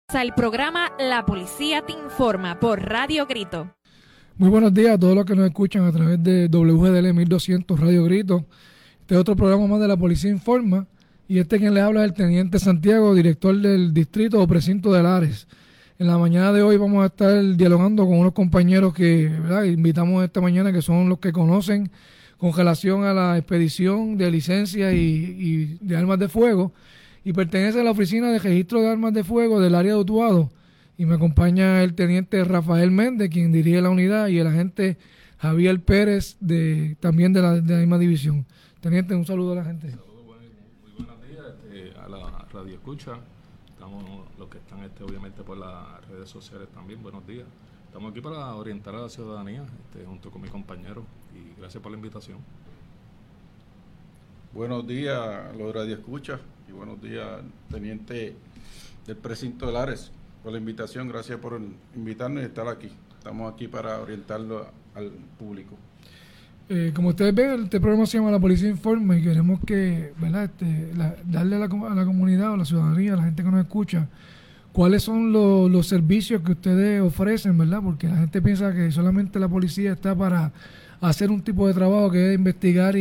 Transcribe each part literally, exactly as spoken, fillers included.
Al programa La Policía Te Informa por Radio Grito. Muy buenos días a todos los que nos escuchan a través de W G D L mil doscientos Radio Grito. Este es otro programa más de La Policía Informa y este quien les habla es el Teniente Santiago, director del Distrito o Precinto de Lares. En la mañana de hoy vamos a estar dialogando con unos compañeros que, ¿verdad?, invitamos esta mañana, que son los que conocen con relación a la expedición de licencias y, y de armas de fuego, y pertenece a la Oficina de Registro de Armas de Fuego del área de Utuado. Y me acompaña el teniente Rafael Méndez, quien dirige la unidad, y el agente Javier Pérez, de también de la, de la misma división. Teniente, un saludo a la gente. Saludos, buen, muy buenos días este, a la radio escucha. Estamos los que están este, obviamente por las redes sociales también. Buenos días. Estamos aquí para orientar a la ciudadanía este, junto con mis compañeros, y gracias por la invitación. Buenos días, los radioescuchas, y buenos días, teniente del Precinto de Lares, por la invitación. Gracias por invitarnos y estar aquí. Estamos aquí para orientarlo al público. Eh, como ustedes ven, este programa se llama La Policía Informa y queremos que, ¿verdad?, este, la, darle a la, a la comunidad o a la ciudadanía, a la gente que nos escucha, cuáles son los, los servicios que ustedes ofrecen, ¿verdad? Porque la gente piensa que solamente la policía está para hacer un tipo de trabajo que es investigar y...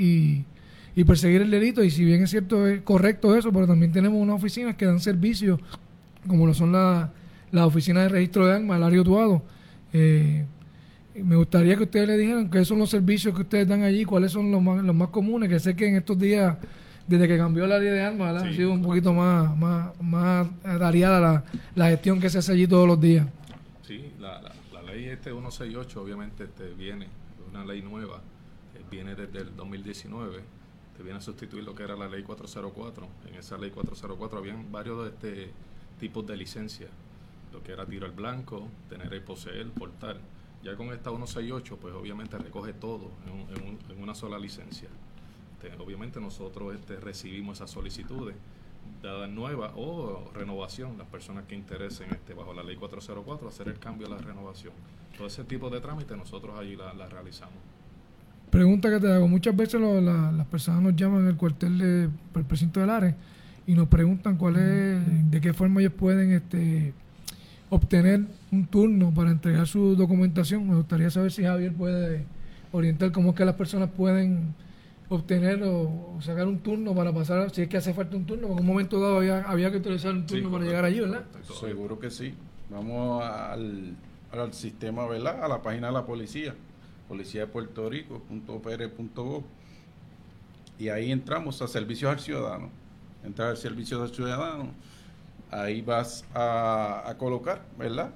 y y perseguir el delito, y si bien es cierto, es correcto eso, pero también tenemos unas oficinas que dan servicios, como lo son las la oficinas de registro de armas, el área Utuado. Eh, me gustaría que ustedes le dijeran qué son los servicios que ustedes dan allí, cuáles son los más, los más comunes, que sé que en estos días, desde que cambió el área de armas, sí, ha sido un poquito más, más, más variada la, la gestión que se hace allí todos los días. Sí, la, la, la ley este ciento sesenta y ocho obviamente este, viene, una ley nueva, eh, viene desde el dos mil diecinueve, viene a sustituir lo que era la ley cuatrocientos cuatro. En esa ley cuatrocientos cuatro habían varios de este tipos de licencias, lo que era tiro al blanco, tener y poseer, portar. Ya con esta ciento sesenta y ocho, pues obviamente recoge todo en, un, en, un, en una sola licencia. Este, obviamente nosotros este, recibimos esas solicitudes, dadas nuevas o renovación, las personas que interesen este, bajo la ley cuatrocientos cuatro, hacer el cambio a la renovación. Todo ese tipo de trámites nosotros allí la, la realizamos. Pregunta que te hago, muchas veces lo, la, las personas nos llaman al cuartel de, del Precinto de Lares y nos preguntan cuál es, de qué forma ellos pueden este, obtener un turno para entregar su documentación. Me gustaría saber si Javier puede orientar cómo es que las personas pueden obtener o, o sacar un turno para pasar, si es que hace falta un turno, porque en un momento dado había, había que utilizar un turno sí, para llegar allí, ¿verdad? Seguro que sí. Vamos al, al sistema, ¿verdad?, a la página de la policía, policía de Puerto Rico punto p r punto gov, y ahí entramos a servicios al ciudadano. Entrar al servicio al ciudadano, ahí vas a, a colocar, ¿verdad?,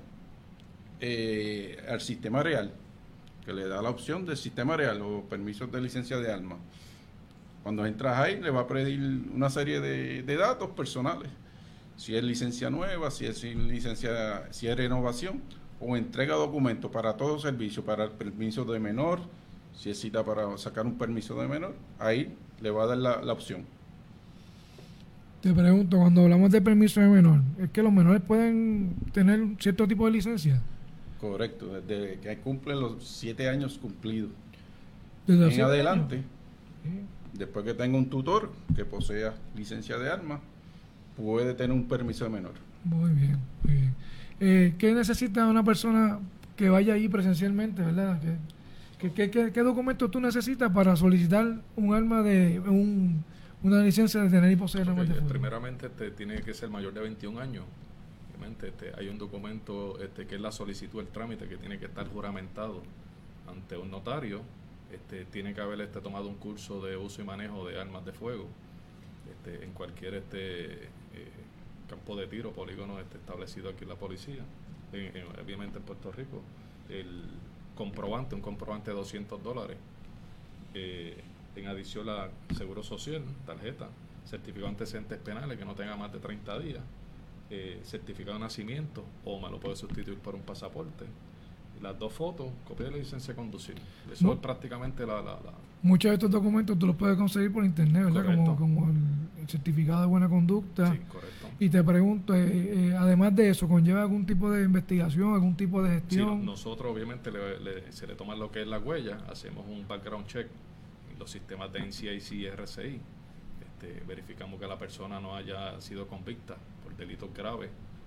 eh, al sistema real, que le da la opción del sistema real o permisos de licencia de armas. Cuando entras ahí, le va a pedir una serie de, de datos personales, si es licencia nueva, si es licencia, si es renovación, o entrega documentos para todo servicio, para el permiso de menor, si es cita para sacar un permiso de menor, ahí le va a dar la, la opción. Te pregunto, cuando hablamos de permiso de menor, ¿es que los menores pueden tener cierto tipo de licencia? Correcto, desde que cumplen los siete años cumplidos. Desde en adelante, sí. Después que tenga un tutor que posea licencia de armas, puede tener un permiso de menor. Muy bien, muy bien. Eh, ¿Qué necesita una persona que vaya ahí presencialmente, verdad? ¿Qué, qué, qué, qué documento tú necesitas para solicitar un arma de un, una licencia de tener y poseer armas de fuego? Primeramente este, tiene que ser mayor de veintiún años. Obviamente este, hay un documento este, que es la solicitud, el trámite, que tiene que estar juramentado ante un notario. Este, tiene que haber este, tomado un curso de uso y manejo de armas de fuego este, en cualquier este eh, campo de tiro, polígono este, establecido aquí en la policía, en, en, obviamente en Puerto Rico. El comprobante, un comprobante de doscientos dólares, eh, en adición a seguro social, tarjeta, certificado de antecedentes penales que no tenga más de treinta días, eh, certificado de nacimiento, o me lo puede sustituir por un pasaporte, las dos fotos, copia de la licencia de conducir. Eso no. es prácticamente la, la, la... Muchos de estos documentos tú los puedes conseguir por internet, ¿verdad? Como, como el, el certificado de buena conducta. Sí, correcto. Y te pregunto, eh, eh, además de eso, ¿conlleva algún tipo de investigación, algún tipo de gestión? Sí, nosotros obviamente le, le, se le toma lo que es la huella, hacemos un background check en los sistemas de N C I C y R C I. Este, verificamos que la persona no haya sido convicta por delitos graves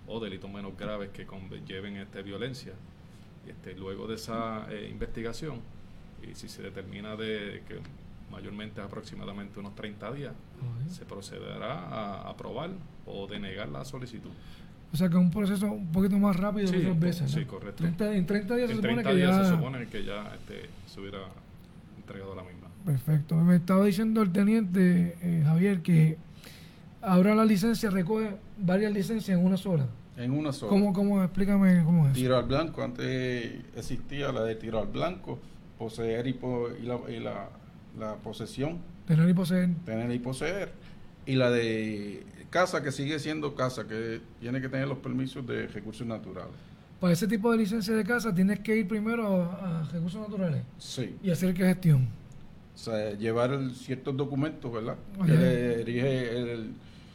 o delitos menos graves que conlleven este, violencia. Este, luego de esa eh, investigación, y si se determina de que mayormente aproximadamente unos treinta días, uh-huh. se procederá a aprobar o denegar la solicitud. O sea que es un proceso un poquito más rápido sí, que otras veces, ¿no? Sí, correcto. treinta, en treinta días, en se, treinta supone días que ya... se supone que ya este, se hubiera entregado la misma. Perfecto. Me estaba diciendo el teniente eh, Javier que ahora la licencia recoge varias licencias en una sola. En una sola. ¿Cómo, cómo? Explícame cómo es. Tiro al blanco, antes existía la de tiro al blanco, poseer y, po, y, la, y la, la posesión. Tener y poseer. Tener y poseer. Y la de casa, que sigue siendo casa, que tiene que tener los permisos de recursos naturales. Para ese tipo de licencia de casa tienes que ir primero a, a recursos naturales. Sí. ¿Y hacer qué gestión? O sea, llevar el, ciertos documentos, ¿verdad? Okay. Que le dirige el,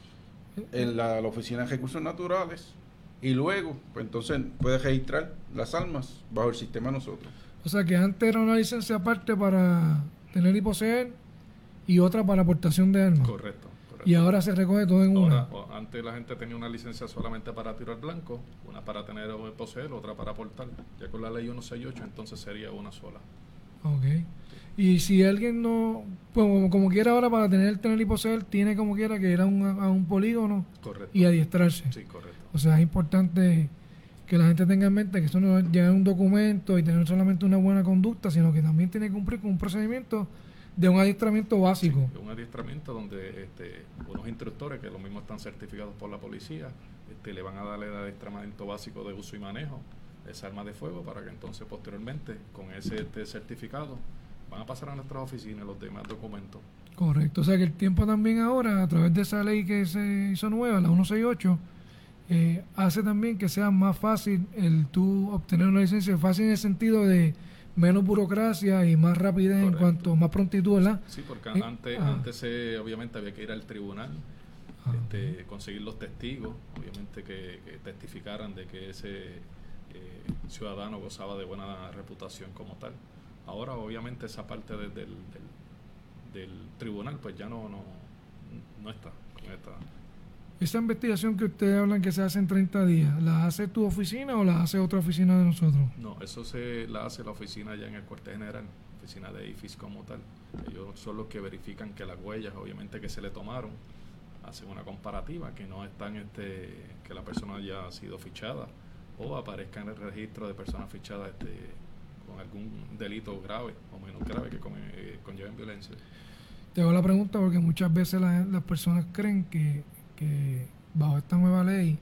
el, la, la Oficina de Recursos Naturales. Y luego, pues entonces puedes registrar las armas bajo el sistema de nosotros. O sea que antes era una licencia aparte para tener y poseer y otra para aportación de armas. Correcto, correcto. Y ahora se recoge todo en ahora, una. Antes la gente tenía una licencia solamente para tiro al blanco, una para tener o poseer, otra para aportar. Ya con la ley ciento sesenta y ocho entonces sería una sola. Ok. Y si alguien no, pues, como, como quiera ahora para tener, tener y poseer, tiene como quiera que ir a un, a un polígono. Correcto. Y adiestrarse. Sí, correcto. O sea, es importante que la gente tenga en mente que esto no es llenar un documento y tener solamente una buena conducta, sino que también tiene que cumplir con un procedimiento de un adiestramiento básico. Sí, un adiestramiento donde este, unos instructores que los mismos están certificados por la policía este, le van a darle el adiestramiento básico de uso y manejo de esa arma de fuego para que entonces posteriormente con ese este, certificado van a pasar a nuestras oficinas los demás documentos. Correcto, o sea que el tiempo también ahora, a través de esa ley que se hizo nueva, la ciento sesenta y ocho, eh, hace también que sea más fácil el tú obtener una licencia, fácil en el sentido de menos burocracia y más rapidez. Correcto. En cuanto más prontitud, ¿verdad? Sí, porque eh, antes, ah. antes eh, obviamente había que ir al tribunal, ah. este, conseguir los testigos, obviamente que, que testificaran de que ese eh, ciudadano gozaba de buena reputación como tal. Ahora obviamente esa parte de, del, del, del tribunal pues ya no, no, no está con esta. Esa investigación que ustedes hablan que se hace en treinta días, ¿la hace tu oficina o la hace otra oficina de nosotros? No, eso se la hace la oficina ya en el cuartel general, oficina de I F I S como tal. Ellos son los que verifican que las huellas, obviamente que se le tomaron, hacen una comparativa, que no están, este, que la persona haya sido fichada o aparezca en el registro de personas fichadas este, con algún delito grave o menos grave que con, eh, conlleven violencia. Te hago la pregunta porque muchas veces la, las personas creen que que bajo esta nueva ley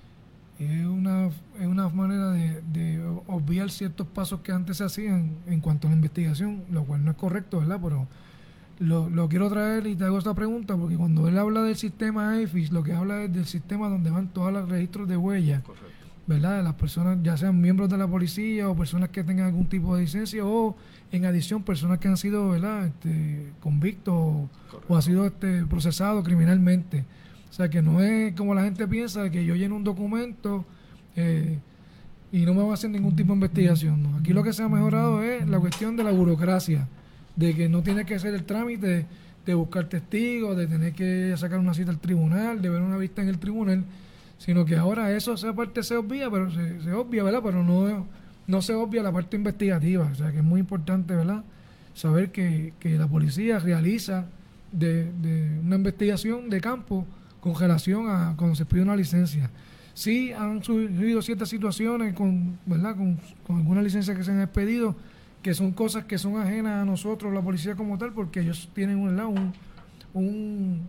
es una, es una manera de, de obviar ciertos pasos que antes se hacían en cuanto a la investigación, lo cual no es correcto, ¿verdad? Pero lo, lo quiero traer y te hago esta pregunta porque cuando él habla del sistema I F I S, lo que habla es del sistema donde van todos los registros de huellas, ¿verdad? De las personas, ya sean miembros de la policía o personas que tengan algún tipo de licencia o en adición personas que han sido, ¿verdad? Este, convictos o, o han sido este, procesados criminalmente. O sea, que no es como la gente piensa, que yo lleno un documento eh, y no me va a hacer ningún tipo de investigación, ¿no? Aquí lo que se ha mejorado es la cuestión de la burocracia, de que no tiene que hacer el trámite de, de buscar testigos, de tener que sacar una cita al tribunal, de ver una vista en el tribunal, sino que ahora eso, esa parte se obvia, pero se, se obvia, ¿verdad? Pero no, no se obvia la parte investigativa. O sea, que es muy importante, ¿verdad? Saber que, que la policía realiza de, de una investigación de campo con relación a cuando se pide una licencia. Sí han surgido ciertas situaciones con, ¿verdad? Con, con algunas licencias que se han expedido, que son cosas que son ajenas a nosotros, la policía como tal, porque ellos tienen un, un, un,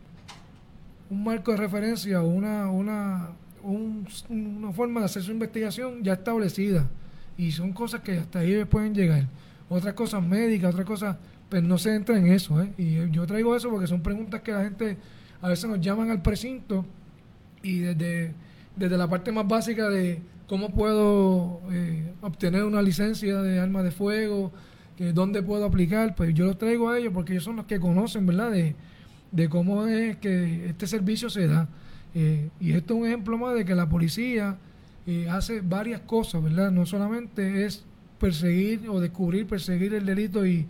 un marco de referencia o una, una, un, una forma de hacer su investigación ya establecida. Y son cosas que hasta ahí pueden llegar. Otras cosas médicas, otras cosas, pues no se entra en eso, ¿eh? Y yo traigo eso porque son preguntas que la gente a veces nos llaman al precinto y desde, desde la parte más básica de cómo puedo eh, obtener una licencia de arma de fuego, que dónde puedo aplicar, pues yo los traigo a ellos porque ellos son los que conocen, ¿verdad?, de, de cómo es que este servicio se da. Eh, y esto es un ejemplo más de que la policía eh, hace varias cosas, ¿verdad? No solamente es perseguir o descubrir, perseguir el delito y,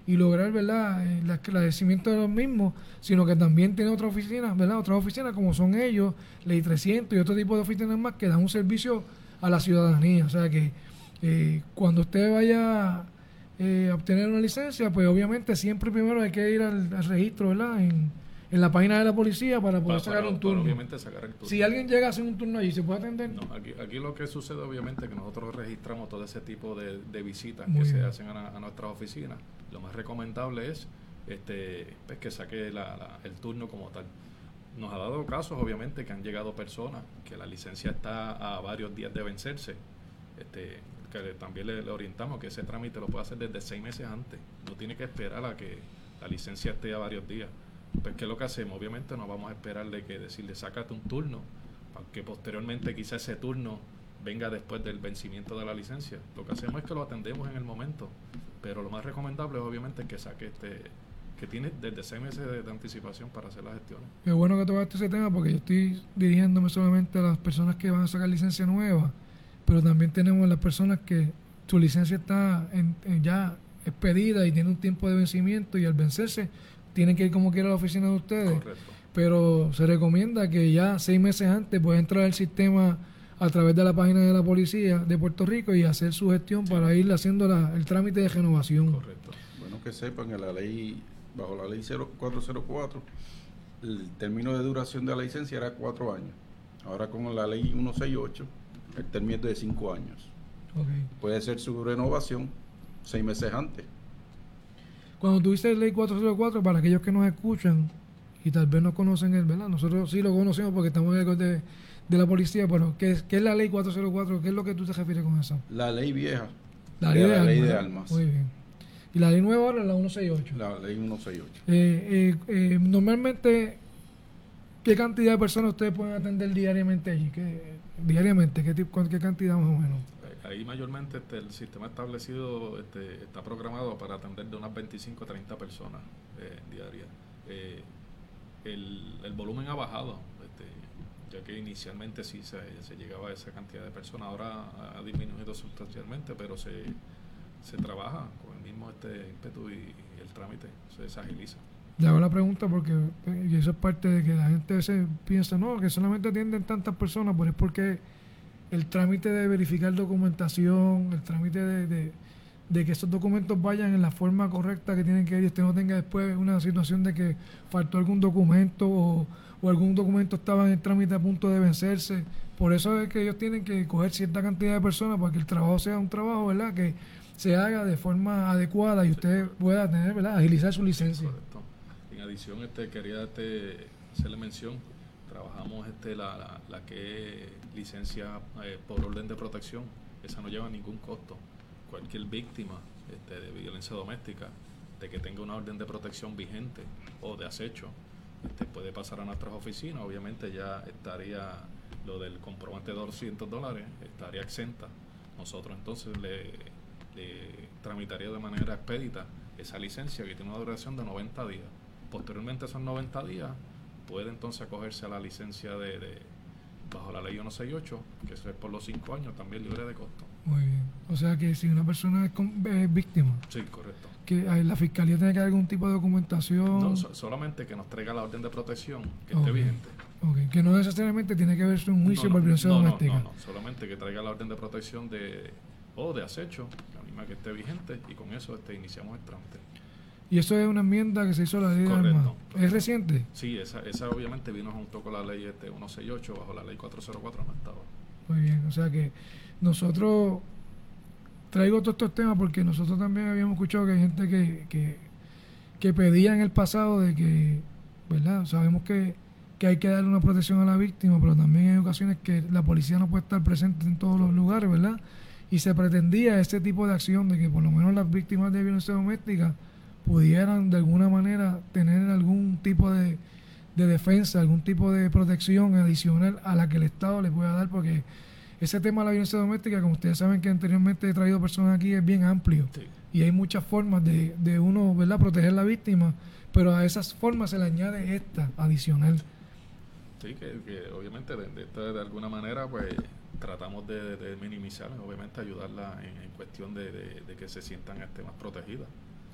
y lograr, ¿verdad?, el esclarecimiento de los mismos, sino que también tiene otras oficinas, ¿verdad?, otras oficinas como son ellos, Ley trescientos y otro tipo de oficinas más que dan un servicio a la ciudadanía. O sea que eh, cuando usted vaya eh, a obtener una licencia, pues obviamente siempre primero hay que ir al, al registro, ¿verdad?, en, en la página de la policía para poder para, sacar para, un turno. Para obviamente sacar el turno. Si alguien llega a hacer un turno allí, ¿se puede atender? No, aquí, aquí lo que sucede obviamente es que nosotros registramos todo ese tipo de, de visitas Muy que bien. se hacen a, a nuestras oficinas. Lo más recomendable es este pues, que saque la, la, el turno como tal. Nos ha dado casos obviamente que han llegado personas que la licencia está a varios días de vencerse. Este, que también le, le orientamos que ese trámite lo puede hacer desde seis meses antes. No tiene que esperar a que la licencia esté a varios días. Pues ¿qué es lo que hacemos? Obviamente no vamos a esperarle que decirle sácate un turno, para que posteriormente quizá ese turno venga después del vencimiento de la licencia. Lo que hacemos es que lo atendemos en el momento, pero lo más recomendable es obviamente que saque este, que tiene desde seis meses de, de anticipación para hacer las gestiones. Qué bueno que tocaste ese tema, porque yo estoy dirigiéndome solamente a las personas que van a sacar licencia nueva, pero también tenemos las personas que su licencia está en, en ya expedida y tiene un tiempo de vencimiento, y al vencerse tienen que ir como quiera a la oficina de ustedes. Correcto. Pero se recomienda que ya seis meses antes pueda entrar al sistema a través de la página de la policía de Puerto Rico y hacer su gestión, sí, para ir haciendo la, el trámite de renovación. Correcto. Bueno, que sepan que la ley, bajo la ley cero cuatro cero cuatro, el término de duración de la licencia era cuatro años. Ahora con la ley ciento sesenta y ocho, el término es de cinco años. Okay. Puede ser su renovación seis meses antes. Cuando tú dices ley cuatrocientos cuatro, para aquellos que nos escuchan y tal vez no conocen el, ¿verdad? Nosotros sí lo conocemos porque estamos en el de, de la policía, pero ¿qué es, ¿qué es la ley cuatrocientos cuatro? ¿Qué es lo que tú te refieres con eso? La ley vieja. La ley de, la armas, ley de armas. Muy bien. Y la ley nueva ahora es la ciento sesenta y ocho. La ley ciento sesenta y ocho. Eh, eh, eh, normalmente, ¿qué cantidad de personas ustedes pueden atender diariamente allí? ¿Qué, diariamente, ¿qué, tipo, ¿qué cantidad más o menos? Ahí mayormente este, el sistema establecido este, está programado para atender de unas veinticinco a treinta personas eh, diarias. Eh, el, el volumen ha bajado, este, ya que inicialmente sí se, se llegaba a esa cantidad de personas. Ahora ha disminuido sustancialmente, pero se, se trabaja con el mismo este ímpetu y, y el trámite se, se agiliza. Le hago la pregunta porque eh, y eso es parte de que la gente a veces piensa, no, que solamente atienden tantas personas, pero es porque el trámite de verificar documentación, el trámite de, de, de que esos documentos vayan en la forma correcta que tienen que ir, y usted no tenga después una situación de que faltó algún documento o, o algún documento estaba en el trámite a punto de vencerse. Por eso es que ellos tienen que coger cierta cantidad de personas para que el trabajo sea un trabajo, ¿verdad?, que se haga de forma adecuada y usted pueda tener, ¿verdad?, agilizar su licencia. Correcto. En adición, este quería este, hacerle mención, trabajamos este la, la, la que es licencia eh, por orden de protección. Esa no lleva ningún costo. Cualquier víctima este, de violencia doméstica, de que tenga una orden de protección vigente o de acecho, este, puede pasar a nuestras oficinas. Obviamente ya estaría lo del comprobante de doscientos dólares, estaría exenta. Nosotros entonces le, le tramitaría de manera expedita esa licencia, que tiene una duración de noventa días. Posteriormente a esos noventa días puede entonces acogerse a la licencia de, de bajo la ley ciento sesenta y ocho, que es por los cinco años, también libre de costo. Muy bien. O sea que si una persona es, con, es víctima, Sí, correcto. que eh, la fiscalía tiene que dar algún tipo de documentación. No, so, solamente que nos traiga la orden de protección que Okay. esté vigente. Okay. Que no necesariamente tiene que verse un juicio no, no, por violencia no, doméstica. No, no, no, solamente que traiga la orden de protección de o de acecho, la misma que esté vigente, y con eso este, iniciamos el trámite. Y eso es una enmienda que se hizo a la ley de Correcto. armas. ¿Es reciente? Sí, esa, esa obviamente vino junto con la ley este ciento sesenta y ocho, bajo la ley cuatrocientos cuatro no estaba. Muy bien. O sea que nosotros, traigo todos estos temas porque nosotros también habíamos escuchado que hay gente que, que, que pedía en el pasado de que, ¿verdad? Sabemos que, que hay que darle una protección a la víctima, pero también hay ocasiones que la policía no puede estar presente en todos los lugares, ¿verdad? Y se pretendía ese tipo de acción de que por lo menos las víctimas de violencia doméstica pudieran de alguna manera tener algún tipo de, de defensa, algún tipo de protección adicional a la que el Estado les pueda dar, porque ese tema de la violencia doméstica, como ustedes saben que anteriormente he traído personas aquí, es bien amplio. Sí. Y hay muchas formas de, de uno, ¿verdad?, proteger a la víctima, pero a esas formas se le añade esta adicional. Sí, que, que obviamente de, de, de alguna manera pues tratamos de, de minimizar, obviamente ayudarla en, en cuestión de, de, de que se sientan este, más protegidas.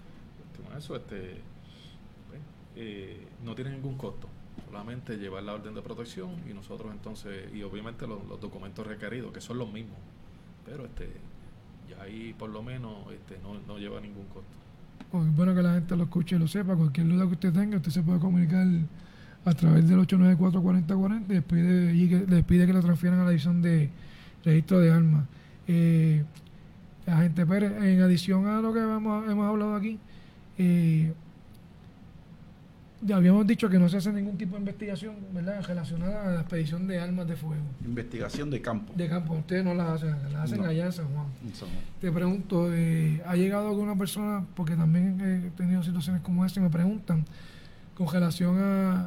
Con eso, este, eh, no tiene ningún costo, solamente llevar la orden de protección y nosotros entonces, y obviamente los, los documentos requeridos, que son los mismos, pero este ya ahí por lo menos este no, no lleva ningún costo. Pues es bueno que la gente lo escuche y lo sepa. Cualquier duda que usted tenga, usted se puede comunicar a través del ocho nueve cuatro, cuatro cero cuatro cero y les pide, y que, les pide que lo transfieran a la división de registro de armas. Eh, agente Pérez, en adición a lo que vamos, hemos hablado aquí, eh, ya habíamos dicho que no se hace ningún tipo de investigación, ¿verdad?, relacionada a la expedición de armas de fuego. Investigación de campo. De campo, ustedes no las hacen, las hacen No. allá en San Juan. En San Juan. Te pregunto, eh, ¿ha llegado alguna persona, porque también he tenido situaciones como esta y me preguntan, con relación a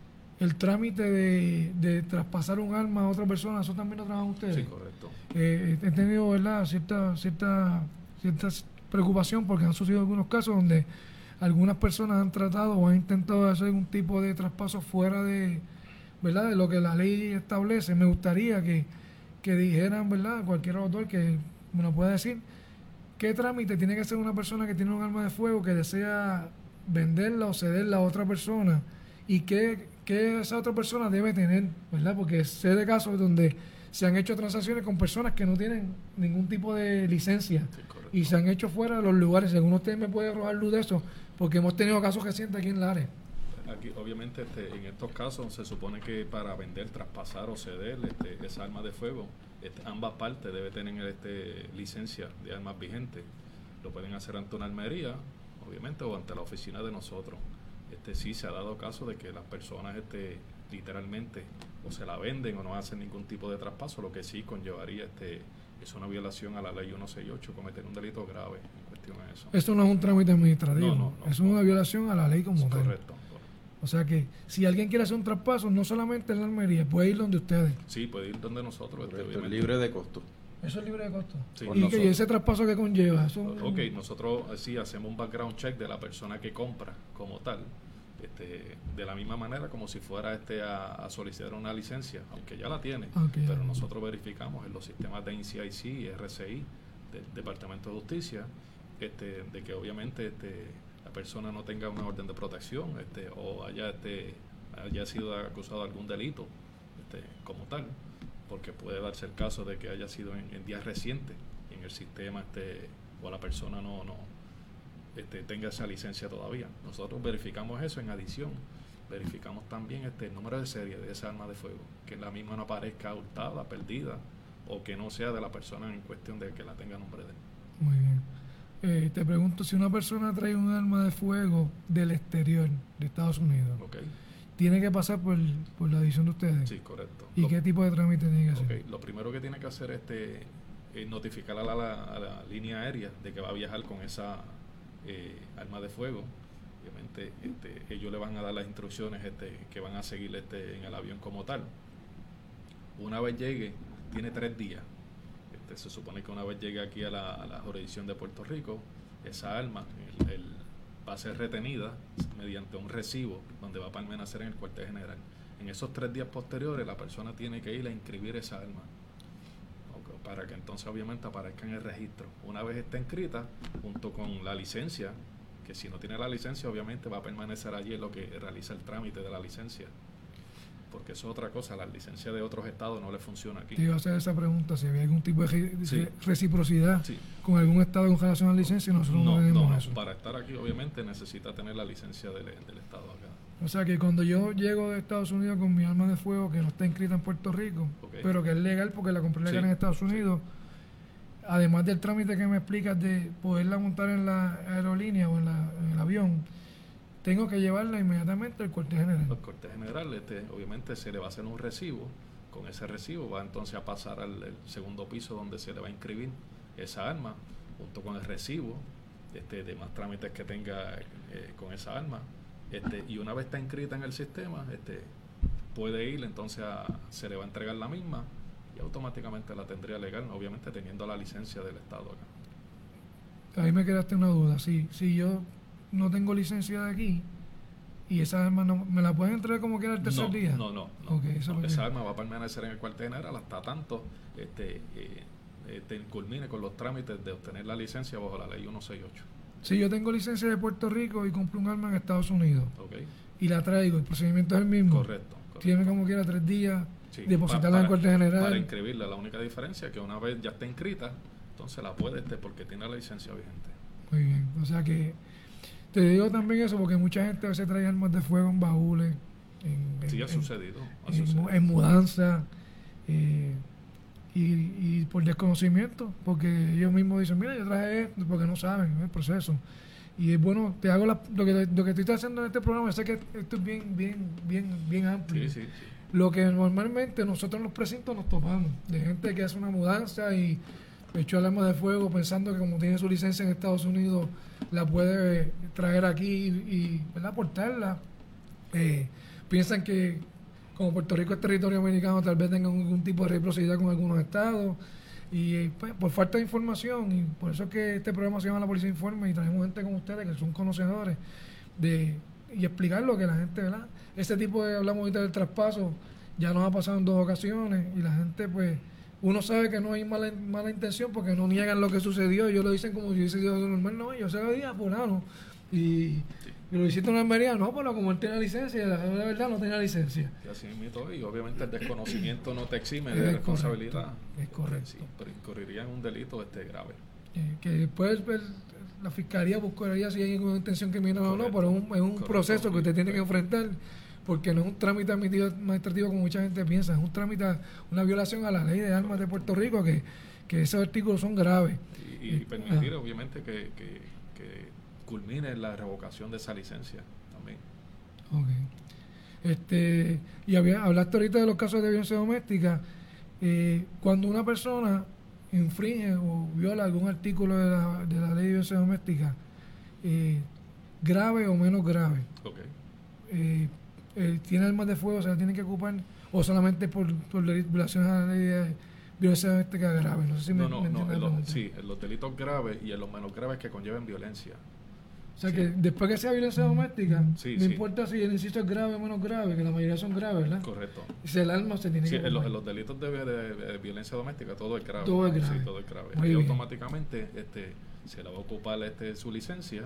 el trámite de, de traspasar un arma a otra persona? ¿Eso también lo trabajan ustedes? Sí, correcto. Eh, he tenido, ¿verdad?, cierta, cierta, cierta preocupación porque han sucedido algunos casos donde algunas personas han tratado o han intentado hacer algún tipo de traspaso fuera de, ¿verdad?, de lo que la ley establece. Me gustaría que, que dijeran, ¿verdad?, cualquier autor que me lo pueda decir, qué trámite tiene que hacer una persona que tiene un arma de fuego que desea venderla o cederla a otra persona y qué, qué esa otra persona debe tener, ¿verdad? Porque sé de casos donde se han hecho transacciones con personas que no tienen ningún tipo de licencia Sí, correcto. y se han hecho fuera de los lugares. Según usted me puede arrojar luz de eso, porque hemos tenido casos recientes aquí en Lares. Aquí, obviamente, este, en estos casos se supone que para vender, traspasar o ceder este, esa arma de fuego, este, ambas partes deben tener este, licencia de armas vigentes. Lo pueden hacer ante una almería, obviamente, o ante la oficina de nosotros. Este, sí se ha dado caso de que las personas este, literalmente o se la venden o no hacen ningún tipo de traspaso, lo que sí conllevaría este, es una violación a la ley ciento sesenta y ocho, cometer un delito grave en cuestión de eso. Esto no es un trámite administrativo, No, no, no, es no. una violación a la ley como tal. Correcto. O sea que si alguien quiere hacer un traspaso, no solamente en la almería, puede ir donde ustedes. Sí, puede ir donde nosotros. Este, Correcto, obviamente. libre de costo. Eso es libre de costo. Sí. ¿Y, Por que, nosotros. y ese traspaso que conlleva? Eso, Ok, nosotros eh, sí hacemos un background check de la persona que compra como tal, este, de la misma manera como si fuera este a, a solicitar una licencia, aunque ya la tiene, Ok. pero nosotros verificamos en los sistemas de I C I C y R C I del Departamento de Justicia, este, de que obviamente este, la persona no tenga una orden de protección, este, o haya este, haya sido acusado de algún delito, este, como tal, porque puede darse el caso de que haya sido en, en días recientes en el sistema, este, o la persona no, no este, tenga esa licencia todavía. Nosotros verificamos eso. En adición, verificamos también este el número de serie de esa arma de fuego, que la misma no aparezca hurtada, perdida, o que no sea de la persona en cuestión de que la tenga a nombre de él. Muy bien. Eh, te pregunto, si una persona trae un arma de fuego del exterior, de Estados Unidos, ¿Ok? ¿tiene que pasar por, por la división de ustedes? Sí, correcto. ¿Y Lo- qué tipo de trámite tiene que hacer? Ok, lo primero que tiene que hacer este, es notificar a la, la- a la línea aérea de que va a viajar con esa eh, arma de fuego. Obviamente este, ellos le van a dar las instrucciones este, que van a seguir este, en el avión como tal. Una vez llegue, tiene tres días. Este, se supone que una vez llegue aquí a la, a la jurisdicción de Puerto Rico, esa arma el- el- va a ser retenida mediante un recibo donde va a permanecer en el cuartel general. En esos tres días posteriores, la persona tiene que ir a inscribir esa arma, ok, para que entonces obviamente aparezca en el registro. Una vez esté inscrita, junto con la licencia, que si no tiene la licencia obviamente va a permanecer allí en lo que realiza el trámite de la licencia, porque eso es otra cosa, la licencia de otros estados no le funciona aquí. Te iba a hacer esa pregunta, si había algún tipo de re- Sí. reciprocidad Sí. con algún estado con relación a la licencia, y nosotros no, No, tenemos no, no, eso. para estar aquí obviamente necesita tener la licencia del, del estado acá. O sea que cuando yo llego de Estados Unidos con mi arma de fuego que no está inscrita en Puerto Rico, Ok. pero que es legal porque la compré legal Sí, en Estados Unidos, además del trámite que me explicas de poderla montar en la aerolínea o en, la- en el avión, tengo que llevarla inmediatamente al cuartel general. Los cortes generales, este, obviamente se le va a hacer un recibo. Con ese recibo va entonces a pasar al el segundo piso donde se le va a inscribir esa arma, junto con el recibo, este, de más trámites que tenga eh, con esa arma. Este, y una vez está inscrita en el sistema, este, puede ir, entonces a- se le va a entregar la misma y automáticamente la tendría legal, obviamente teniendo la licencia del estado acá. Ahí me quedaste una duda. Si, si yo no tengo licencia de aquí y esa arma no, ¿me la pueden entregar como quiera el tercer no, día? No, no, no. Ok, eso No, porque- esa arma va a permanecer en el cuartel general hasta tanto este, eh, este, culmine con los trámites de obtener la licencia bajo la ley ciento sesenta y ocho. Si yo tengo licencia de Puerto Rico y compro un arma en Estados Unidos Okay. y la traigo, el procedimiento es el mismo. Correcto. correcto. Tiene como quiera tres días, Sí, depositarla para- en cuartel general. Para inscribirla, la única diferencia es que una vez ya está inscrita, entonces la puede este porque tiene la licencia vigente. Muy bien, o sea que te digo también eso porque mucha gente a veces trae armas de fuego en baúles, en, Sí, en- ha sucedido. Ha en, sucedido. en mudanza, eh, y, y por desconocimiento, porque ellos mismos dicen, mira, yo traje esto, porque no saben el proceso. Y es bueno, te hago la, lo, que, lo que estoy haciendo en este programa, sé que esto es bien, bien, bien, bien amplio. Sí, sí, sí. Lo que normalmente nosotros en los precintos nos topamos, de gente que hace una mudanza y echó el arma de fuego pensando que como tiene su licencia en Estados Unidos, la puede traer aquí y, y ¿verdad? Portarla. Eh, piensan que como Puerto Rico es territorio americano, tal vez tengan algún tipo de reciprocidad con algunos estados. Y eh, pues, por falta de información, y por eso es que este programa se llama La Policía Informa y traemos gente como ustedes que son conocedores de y explicar lo que la gente, ¿verdad? Ese tipo de, hablamos ahorita del traspaso, ya nos ha pasado en dos ocasiones y la gente pues, uno sabe que no hay mala, mala intención porque no niegan lo que sucedió, ellos lo dicen como si hubiese sido normal, no, yo se lo di a fulano y, y lo hiciste una almería, no, pero como él tiene licencia, la, la verdad no tenía licencia. Y así mismo, y obviamente el desconocimiento no te exime Es de correcto, responsabilidad. es correcto. Sí, pero incurriría en un delito este grave. Eh, que después pues, la fiscalía buscaría si hay alguna intención criminal o no, Correcto, pero es un, es un correcto, proceso que usted tiene que correcto. enfrentar, porque no es un trámite admitido- administrativo como mucha gente piensa, es un trámite, una violación a la ley de armas de Puerto Rico, que, que esos artículos son graves. Y, y Eh, permitir, ah. obviamente, que, que, que culmine la revocación de esa licencia también. Ok. Este, y había, hablaste ahorita de los casos de violencia doméstica. Eh, cuando una persona infringe o viola algún artículo de la, de la ley de violencia doméstica, eh, grave o menos grave, Ok. eh, eh, tiene armas de fuego, se la tienen que ocupar, o solamente por, por deli- violaciones a la ley de violencia doméstica grave. No sé si me, No, no, me no, entiendes en la los, pregunta. sí, en los delitos graves y en los menos graves que conlleven violencia. O sea Sí. que después que sea violencia doméstica, Sí, no sí. importa si el inciso es grave o menos grave, que la mayoría son graves, ¿verdad? Correcto. Si el arma se tiene Sí, que en los, ocupar. en los delitos de, de- de violencia doméstica todo es grave. Todo es grave. Sí, todo es grave. Muy y bien. automáticamente este, se le va a ocupar este, su licencia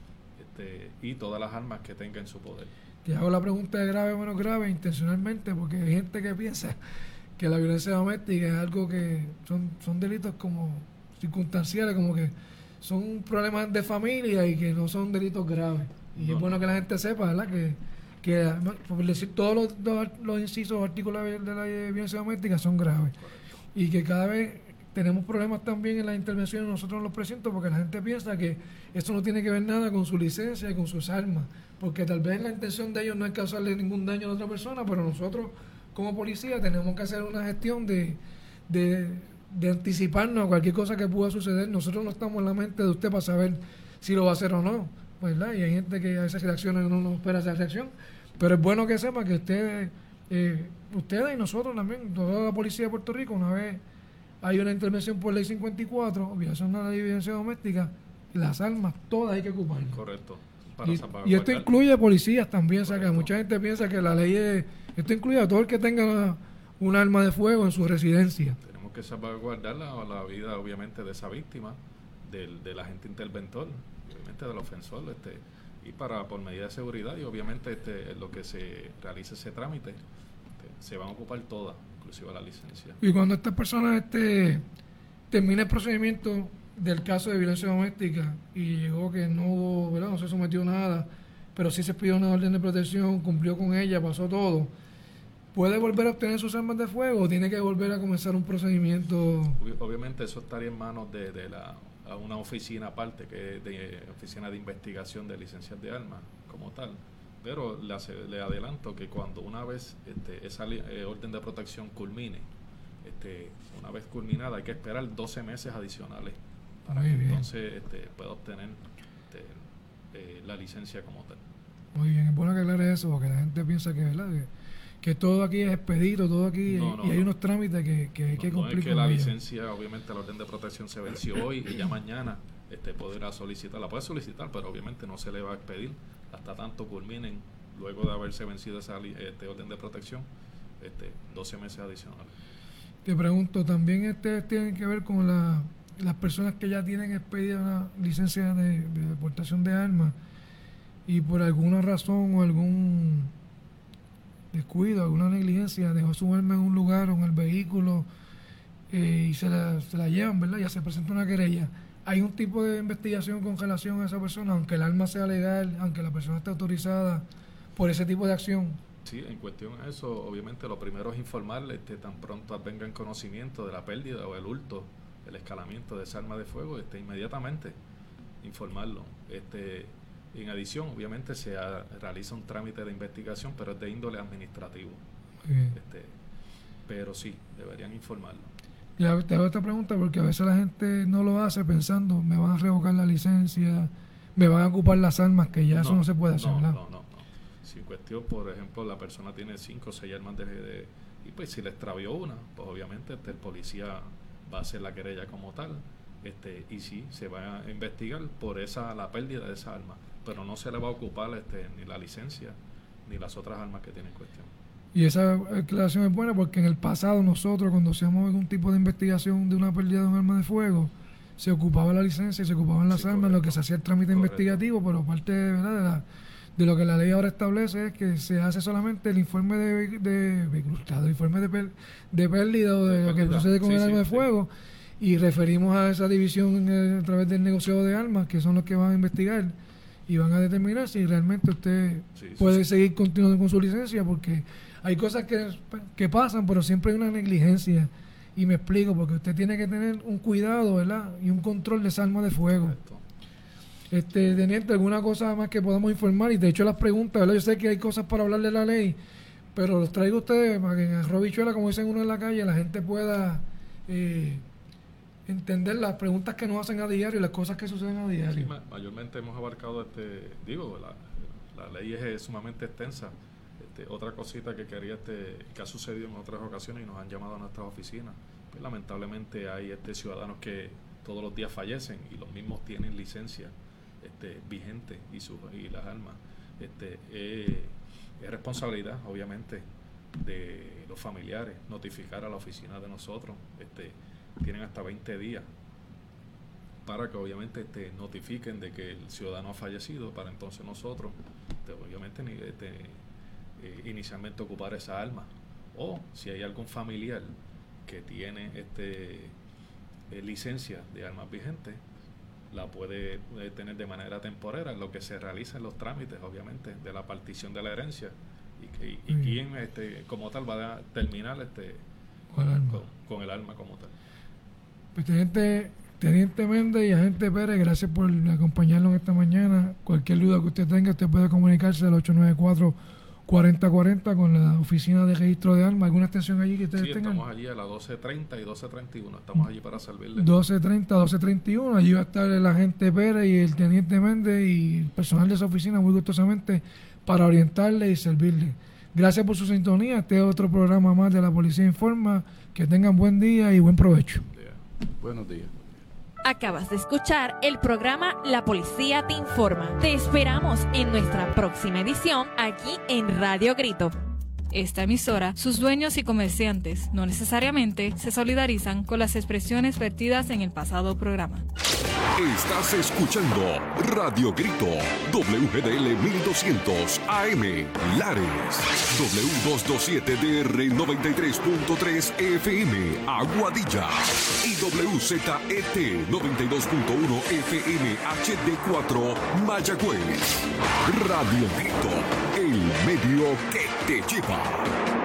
este, y todas las armas que tenga en su poder. Te hago la pregunta de grave o menos grave intencionalmente porque hay gente que piensa que la violencia doméstica es algo que son, son delitos como circunstanciales, como que son problemas de familia y que no son delitos graves. Y No, es bueno no. que la gente sepa, ¿verdad? Que, que por decir todos los, los, los incisos o artículos de la ley de violencia doméstica son graves. Y que cada vez tenemos problemas también en las intervenciones nosotros en los precintos porque la gente piensa que eso no tiene que ver nada con su licencia y con sus armas, porque tal vez la intención de ellos no es causarle ningún daño a otra persona, pero nosotros como policía tenemos que hacer una gestión de, de, de anticiparnos a cualquier cosa que pueda suceder. Nosotros no estamos en la mente de usted para saber si lo va a hacer o no, ¿verdad? Y hay gente que a veces reacciona y no nos espera esa reacción, pero es bueno que sepa que ustedes, eh, ustedes y nosotros también, toda la policía de Puerto Rico, una vez hay una intervención por ley cincuenta y cuatro, violación a la ley de violencia doméstica, las armas todas hay que ocuparlas. Correcto. Para Y, salvaguardar- y esto incluye policías también, o sea que Correcto. mucha gente piensa que la ley es, esto incluye a todo el que tenga un arma de fuego en su residencia. Tenemos que salvaguardar la, la vida, obviamente, de esa víctima, del, del agente interventor, y obviamente del ofensor, este, y para por medida de seguridad, y obviamente este, en lo que se realice ese trámite, este, se van a ocupar todas, inclusive la licencia. Y cuando esta persona este, termine el procedimiento del caso de violencia doméstica y llegó que no hubo, ¿verdad? No se sometió a nada, pero sí se pidió una orden de protección, cumplió con ella, pasó todo, ¿puede volver a obtener sus armas de fuego o tiene que volver a comenzar un procedimiento? Obvi- Obviamente eso estaría en manos de, de la, a una oficina aparte, que es de oficina de investigación de licencias de armas, como tal. Pero le, hace- le adelanto que cuando una vez este, esa li- eh, orden de protección culmine, este, una vez culminada hay que esperar doce meses adicionales para Muy que bien. entonces este, pueda obtener este, eh, la licencia como tal. Muy bien, es bueno que aclare eso porque la gente piensa que, ¿verdad? que, que todo aquí es expedito, todo aquí, No, no, y hay no. unos trámites que, que hay que No, no cumplir es que con la ellos. licencia, obviamente la orden de protección se venció hoy y ya mañana este, podrá solicitar, la puede solicitar, pero obviamente no se le va a expedir hasta tanto culminen, luego de haberse vencido esa li- este, orden de protección, este, doce meses adicionales. Te pregunto, también este tiene que ver con la las personas que ya tienen expedida una licencia de, de deportación de armas y por alguna razón o algún descuido, alguna negligencia, dejó su arma en un lugar o en el vehículo eh, y se la, se la llevan, ¿verdad? Ya se presenta una querella. ¿Hay un tipo de investigación con relación a esa persona, aunque el arma sea legal, aunque la persona esté autorizada por ese tipo de acción? Sí, en cuestión a eso, obviamente lo primero es informarle este, tan pronto venga en conocimiento de la pérdida o el hurto, el escalamiento de esa arma de fuego, este, inmediatamente informarlo. Este, en adición, obviamente se ha, realiza un trámite de investigación, pero es de índole administrativo. Este, pero sí, deberían informarlo. Ya te hago esta pregunta porque a veces la gente no lo hace pensando, me van a revocar la licencia, me van a ocupar las armas, que ya no, eso no se puede hacer, no, ¿verdad? No, no, no. Si en cuestión, por ejemplo, la persona tiene cinco o seis armas de, de... y pues si le extravió una, pues obviamente este, el policía va a hacer la querella como tal, este y sí, se va a investigar por esa la pérdida de esa arma, pero no se le va a ocupar este ni la licencia ni las otras armas que tiene en cuestión. Y esa aclaración es buena porque en el pasado nosotros cuando hacíamos algún tipo de investigación de una pérdida de un arma de fuego se ocupaba la licencia y se ocupaban las sí, armas, correcto. Lo que se hacía el trámite correcto. investigativo, pero parte de, ¿verdad? de, la, de lo que la ley ahora establece es que se hace solamente el informe de, de, de el informe de, per, de pérdida o de, de lo que sucede con sí, el arma sí, de fuego sí. y referimos a esa división eh, a través del negociado de armas, que son los que van a investigar y van a determinar si realmente usted sí, sí, puede sí. seguir continuando con su licencia, porque hay cosas que, que pasan, pero siempre hay una negligencia. Y me explico, porque usted tiene que tener un cuidado, ¿verdad? Y un control de esa arma de fuego. Correcto. Este, teniente, ¿alguna cosa más que podamos informar? Y de hecho las preguntas, ¿verdad? Yo sé que hay cosas para hablar de la ley, pero los traigo a ustedes para que en arroz bichuela, como dicen uno en la calle, la gente pueda eh, entender las preguntas que nos hacen a diario y las cosas que suceden a diario. Sí, mayormente hemos abarcado, este digo, la, la ley es sumamente extensa. Este, otra cosita que quería, este, que ha sucedido en otras ocasiones y nos han llamado a nuestras oficinas, pues lamentablemente hay este ciudadanos que todos los días fallecen y los mismos tienen licencia este, vigente y, su, y las armas. Este, eh, es responsabilidad, obviamente, de los familiares notificar a la oficina de nosotros. Este, tienen hasta veinte días para que obviamente este, notifiquen de que el ciudadano ha fallecido, para entonces nosotros, este, obviamente, este, Eh, inicialmente ocupar esa arma, o si hay algún familiar que tiene este eh, licencia de armas vigentes, la puede eh, tener de manera temporera, en lo que se realiza en los trámites, obviamente, de la partición de la herencia y, que, y, y mm. quién este, como tal va a terminar este con el arma, con, con el arma como tal. Pues teniente, teniente Méndez y agente Pérez, gracias por acompañarnos esta mañana. Cualquier duda que usted tenga, usted puede comunicarse al ocho nueve cuatro, cuarenta cuarenta con la oficina de registro de armas. ¿Alguna extensión allí que ustedes sí, tengan? Sí, estamos allí a las doce treinta y doce treinta y uno. Estamos allí para servirles. doce treinta, doce treinta y uno. Allí va a estar el agente Pérez y el teniente Méndez y el personal de esa oficina muy gustosamente para orientarle y servirle. Gracias por su sintonía. Este es otro programa más de La Policía Informa. Que tengan buen día y buen provecho. Buenos días. Acabas de escuchar el programa La Policía te Informa. Te esperamos en nuestra próxima edición aquí en Radio Grito. Esta emisora, sus dueños y comerciantes no necesariamente se solidarizan con las expresiones vertidas en el pasado programa. Estás escuchando Radio Grito, W G D L mil doscientos A M, Lares, W doscientos veintisiete D R noventa y tres punto tres F M, Aguadilla, y W Z E T noventa y dos punto uno F M H D cuatro, Mayagüez. Radio Grito, el medio que te lleva.